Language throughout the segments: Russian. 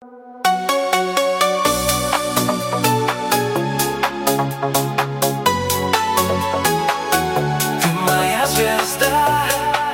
Ты моя звезда.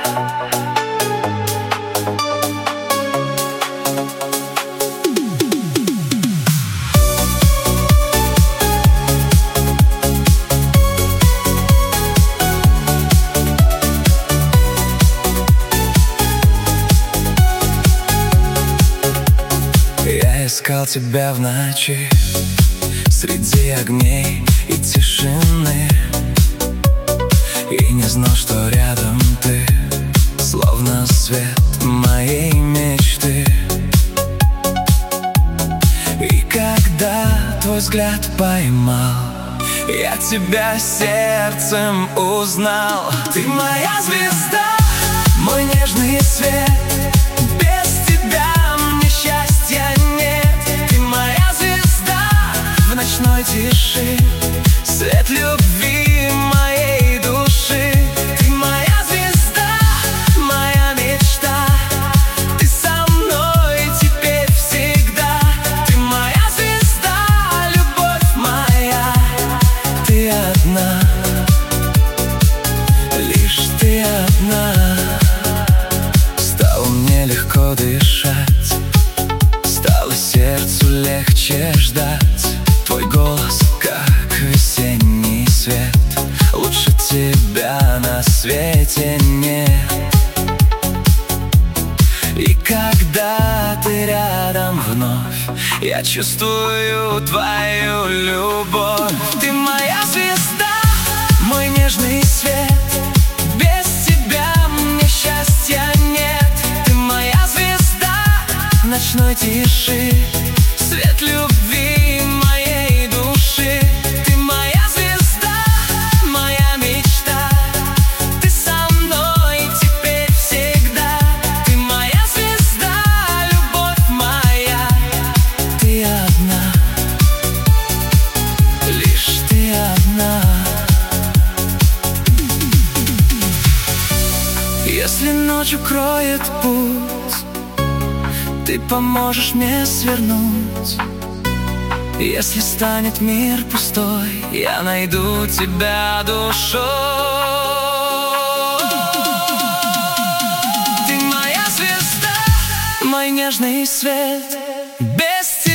Я искал тебя в ночи, среди огней и тишины, и не знал, что рядом ты, словно свет моей мечты. И когда твой взгляд поймал, я тебя сердцем узнал. Ты моя звезда, мой нежный свет. Без тебя мне счастья нет. Ты моя звезда в ночной тиши, свет любви моей души. Ты моя звезда, моя мечта. Ты со мной теперь всегда. Ты моя звезда, любовь моя. Ты одна, лишь ты одна. Стало мне легко дышать, стало сердцу легче ждать. Твой голос, как весенний свет, лучше тебя на свете нет. И когда ты рядом вновь, я чувствую твою любовь. Ты моя звезда, мой нежный свет. Без тебя мне счастья нет. Ты моя звезда в ночной тиши, свет любви моей души. Ты моя звезда, моя мечта. Ты со мной теперь всегда. Ты моя звезда, любовь моя. Ты одна, лишь ты одна. Если ночь укроет путь, ты поможешь мне свернуть. Если станет мир пустой, я найду тебя душой. Ты моя звезда, мой нежный свет. Без тебя